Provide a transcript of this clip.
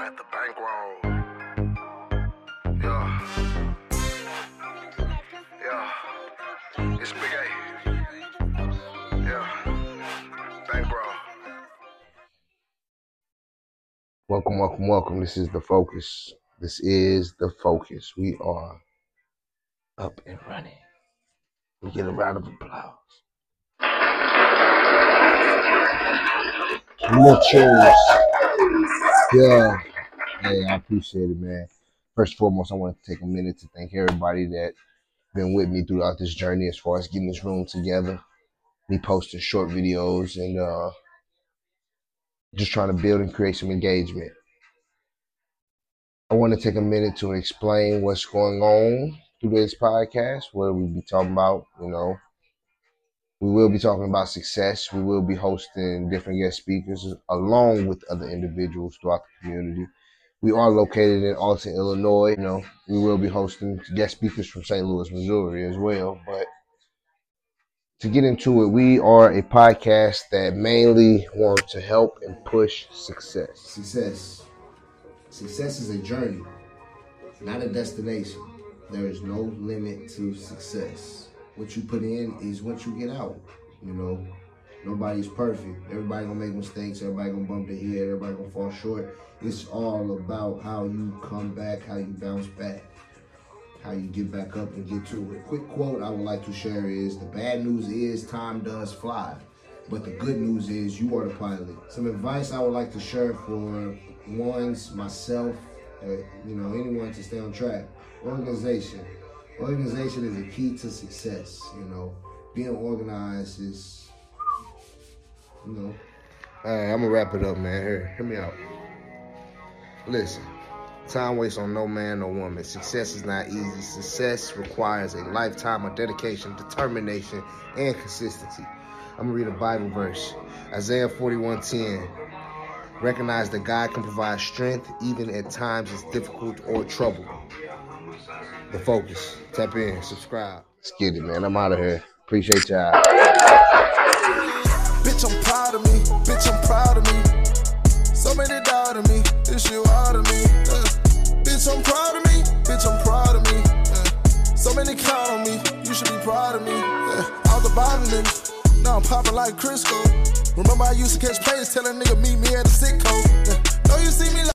at the bankroll. Yeah. Yeah. It's Big A. Yeah. Bankroll. Welcome. This is The Focus. This is The Focus. We are up and running. We get a round of applause. More cheers. Yeah. Hey, I appreciate it, man. First and foremost, I want to take a minute to thank everybody that been with me throughout this journey as far as getting this room together, me posting short videos, and just trying to build and create some engagement. I want to take a minute to explain what's going on through this podcast, what we'll be talking about. We will be talking about success. We will be hosting different guest speakers along with other individuals throughout the community. We are located in Alton, Illinois. We will be hosting guest speakers from St. Louis, Missouri as well. But to get into it, we are a podcast that mainly wants to help and push success. Success is a journey, not a destination. There is no limit to success. What you put in is what you get out. Nobody's perfect. Everybody gonna make mistakes. Everybody gonna bump their head. Everybody gonna fall short. It's all about how you come back, how you bounce back, how you get back up and get to it. Quick quote I would like to share is, the bad news is time does fly, but the good news is you are the pilot. Some advice I would like to share for myself, anyone to stay on track. Organization is a key to success. Being organized is, All right, I'm gonna wrap it up, man. Hear me out. Listen, time waits on no man, no woman. Success is not easy. Success requires a lifetime of dedication, determination, and consistency. I'm gonna read a Bible verse, Isaiah 41:10. Recognize that God can provide strength even at times it's difficult or trouble. The Focus. Tap in, subscribe. Let's get it, man. I'm out of here. Appreciate y'all. Bitch, I'm proud of me. Bitch, I'm proud of me. So many doubt of me. This shit wild of me. Bitch, I'm proud of me. Bitch, I'm proud of me. So many count on me. You should be proud of me. Out the bottom, nigga. Now I'm popping like Crisco. Remember I used to catch plays, tell a nigga meet me at the Sitco. Know you see me like